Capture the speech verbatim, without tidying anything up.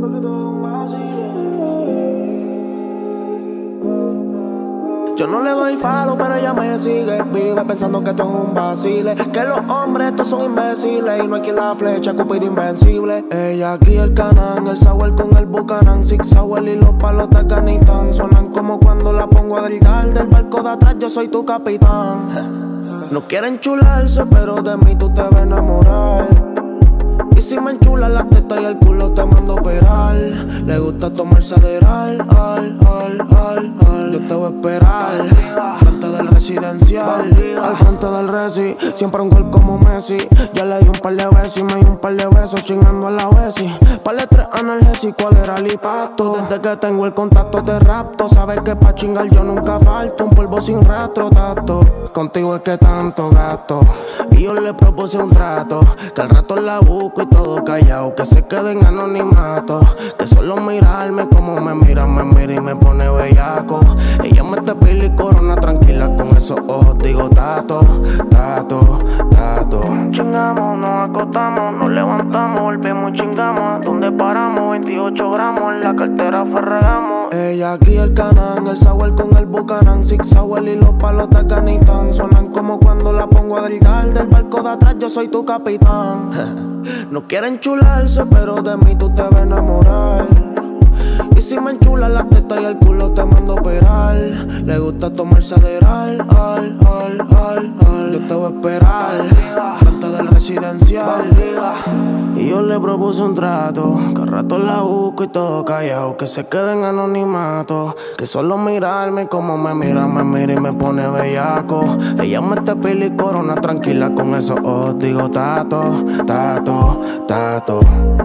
Yo no le doy falo, pero ella me sigue. Vive pensando que esto es un vacile, que los hombres estos son imbéciles y no hay quien la flecha, Cupido invencible. Ella aquí el canán, el sour con el bucanán, Six Sauer y los palos de Canitán sonan como cuando la pongo a gritar del barco de atrás, yo soy tu capitán. No quieren chularse, pero de mí tú te vas a enamorar. Y si me enchula la teta y el culo te mando a operar. Le gusta tomarse Adderall, al, al, al, al. Yo te voy a esperar al frente del residencial, al frente del resi. Siempre un gol como Messi. Ya le di un par de veces y me di un par de besos chingando a la Bessie. Par de tres analgésicos, Adderall y pasto. Desde que tengo el contacto te rapto. Sabes que pa' chingar yo nunca falto. Un polvo sin rastro, tato. Contigo es que tanto gasto. Y yo le propuse un trato, que al rato la busco y todo callado, que se quede en anonimato, que solo mirarme como me mira, me mira y me pone bellaco. Ella mete pila y corona tranquila con esos ojos, digo tato, tato, tato. Chingamos, nos acostamos, nos levantamos, volvemos y chingamos. ¿Dónde paramos? veintiocho gramos, en la cartera ferregamos. Ella aquí el canán, el sour con el bucanán, Six Sauer y los palos de Canitán sonan como cuando la pongo a gritar del barco de atrás, yo soy tu capitán. No quieren chularse, pero de mí tú te vas a enamorar. Y si me enchula la teta y el culo te mando a operar. Le gusta tomarse Adderall, al, al, al, al. Yo te voy a esperar frente del residencial. Y yo le propuse un trato, que al rato la busco y todo callado, que se quede en anonimato, que solo mirarme como me mira, me mira y me pone bellaco. Ella mete pila y corona tranquila con esos ojos, digo tato, tato, tato.